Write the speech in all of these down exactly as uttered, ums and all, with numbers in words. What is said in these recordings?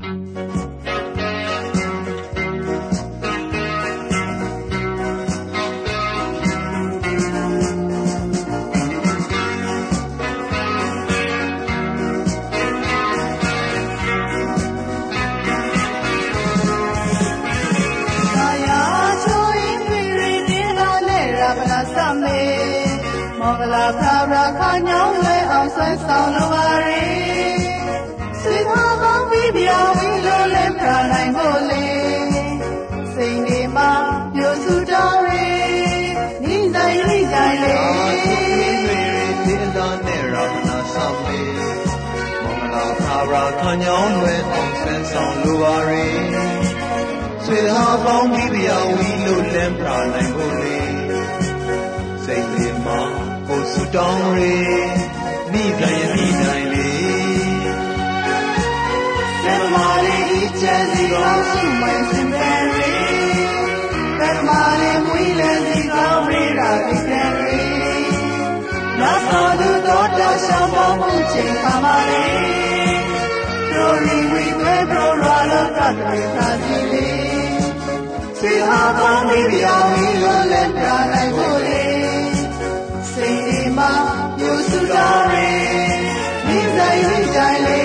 Mongala Pravra Kanyoleအောင်ဆွဲဆောင်လိုပါရေစိတ်ထားကောင်းပြီးပြောင်းပြီးလို့လည်းပြနိုင်ဖို့လေစိတ်တွေမှာပြိုစုတော်ရေနိတိုင်းနိတိုင်းလေဒီတော်နဲ့ရမနာဆောင်လေမင်္ဂလာPravra Kanyoleအောင်ဆွဲဆောင်လိုပါရေစိတ်ထားကောင်းပြီးပြောင်းပြီးလို့လည်းပြနိုင်ဖို့လေစိတ်တွေမှာကိုစုတောင်းရေမိတိုင်းမိတိုင်းလေးစံမာလေးချမ်းစီကောင်းစုမစင်ပဲရေစံမာလေးမွေးလည်းစီကောင်းရေရာဒီကဲရေနာသောသူတော်တော်ရှောင်းပေါင်းမှုချိန်ပါပါလေတို့ရီဝီပဲတို့ရလောကတွေသာစီလေးစေဟာကောင်းပြီးပြောင်းပြီးလို့လည်းပြနိုင်ဖို့လေစိတ်ဒီမှာပြိုစုတော်ရေဒီတိုင်းဒီတိုင်းလေ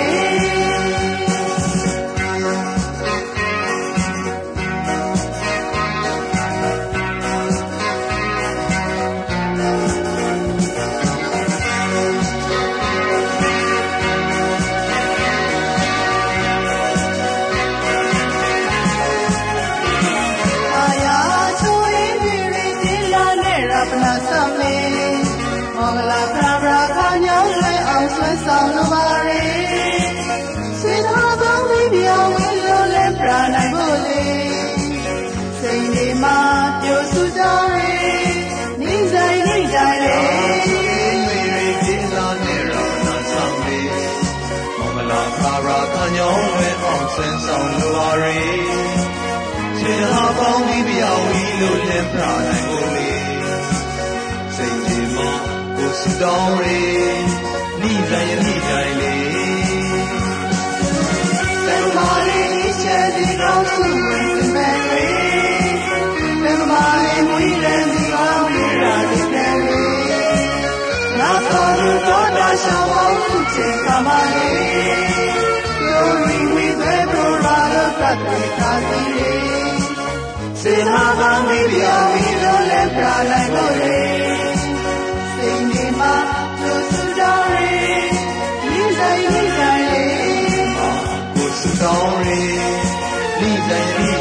အာယာချိုးရင်းတွေဒီလာနဲ့ရပနာဆမ်လေMongala Pravra Kanyoleအောင်ဆွဲဆောင်လိုပါရေစိတ်ထားကောင်းပြီးပြောင်းပြီးလို့လည်းပြနိုင်ဖို့လေစိတ်တွေမှာပြိုစုတော်ရေနိဆိုင်နိတိုင်းလေဒီလာနဲ့ရနာဆောင်လေMongala Pravra Kanyoleအောင်ဆွဲဆောင်လိုပါရေစိတ်ထားကောင်းပြီးပြောင်းပြီးလို့လည်းပြနိုင်ဖို့လေစိတ်တွေမှာစုတော်ရေနိတိုင်းနိတိုင်းလေးသံမာလေးချဲဒီကောင်းစုဝင်ပဲရေသံမာလေးမွေးလည်းဒီကောင်းရတာဒီကဲရေနာသောသူတော်တော်ရှောင်းအောင်စုချင်ပါမလေးပြောရီဝီပဲတို့ရာလောကတွေသာစီလေးစေနာကောင်းပြီးပြောင်းပြီးတော့လည်းပြနိုင်လို့လေစိတ်ဒီမှာပြိုစုတော်ရေဒီတိုင်းဒီတိုင်းလေးကိုစုတော်ရေဒီတိုင်း